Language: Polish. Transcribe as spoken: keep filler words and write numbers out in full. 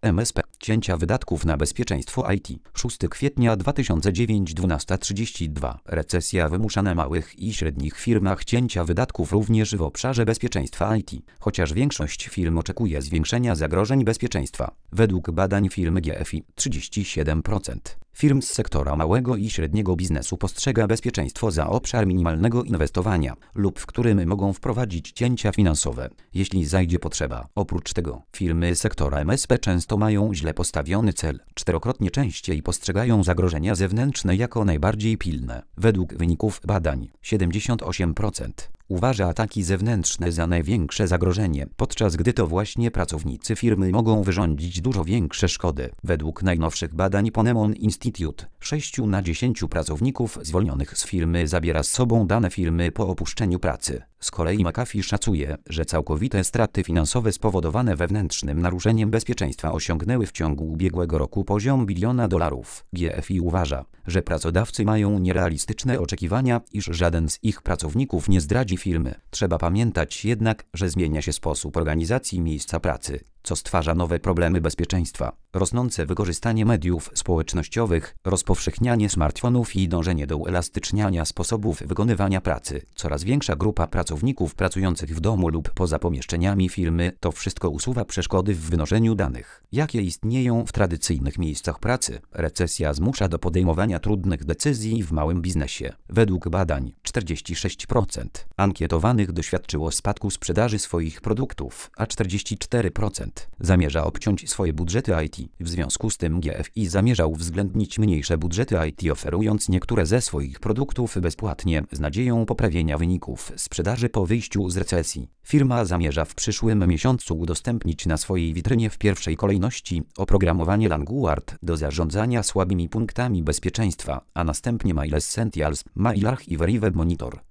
M S P. Cięcia wydatków na bezpieczeństwo I T. szóstego kwietnia dwa tysiące dziewiątego, dwunasta trzydzieści dwa. Recesja wymusza na małych i średnich firmach cięcia wydatków również w obszarze bezpieczeństwa I T, chociaż większość firm oczekuje zwiększenia zagrożeń bezpieczeństwa. Według badań firmy G F I trzydzieści siedem procent firm z sektora małego i średniego biznesu postrzega bezpieczeństwo za obszar minimalnego inwestowania lub w którym mogą wprowadzić cięcia finansowe, jeśli zajdzie potrzeba. Oprócz tego, firmy sektora M S P często mają źle postawiony cel, czterokrotnie częściej postrzegają zagrożenia zewnętrzne jako najbardziej pilne. Według wyników badań, siedemdziesiąt osiem procent uważa ataki zewnętrzne za największe zagrożenie, podczas gdy to właśnie pracownicy firmy mogą wyrządzić dużo większe szkody. Według najnowszych badań Ponemon Institute, sześciu na dziesięciu pracowników zwolnionych z firmy zabiera z sobą dane firmy po opuszczeniu pracy. Z kolei McAfee szacuje, że całkowite straty finansowe spowodowane wewnętrznym naruszeniem bezpieczeństwa osiągnęły w ciągu ubiegłego roku poziom biliona dolarów. G F I uważa, że pracodawcy mają nierealistyczne oczekiwania, iż żaden z ich pracowników nie zdradzi firmy. Trzeba pamiętać jednak, że zmienia się sposób organizacji miejsca pracy, co stwarza nowe problemy bezpieczeństwa. Rosnące wykorzystanie mediów społecznościowych, rozpowszechnianie smartfonów i dążenie do uelastyczniania sposobów wykonywania pracy. Coraz większa grupa pracowników pracujących w domu lub poza pomieszczeniami firmy, to wszystko usuwa przeszkody w wynoszeniu danych, jakie istnieją w tradycyjnych miejscach pracy. Recesja zmusza do podejmowania trudnych decyzji w małym biznesie. Według badań, czterdzieści sześć procent ankietowanych doświadczyło spadku sprzedaży swoich produktów, a czterdzieści cztery procent zamierza obciąć swoje budżety I T. W związku z tym G F I zamierza uwzględnić mniejsze budżety I T, oferując niektóre ze swoich produktów bezpłatnie, z nadzieją poprawienia wyników sprzedaży po wyjściu z recesji. Firma zamierza w przyszłym miesiącu udostępnić na swojej witrynie w pierwszej kolejności oprogramowanie Languard do zarządzania słabymi punktami bezpieczeństwa, a następnie Mail Essentials, MailArch i Very Web Monitor.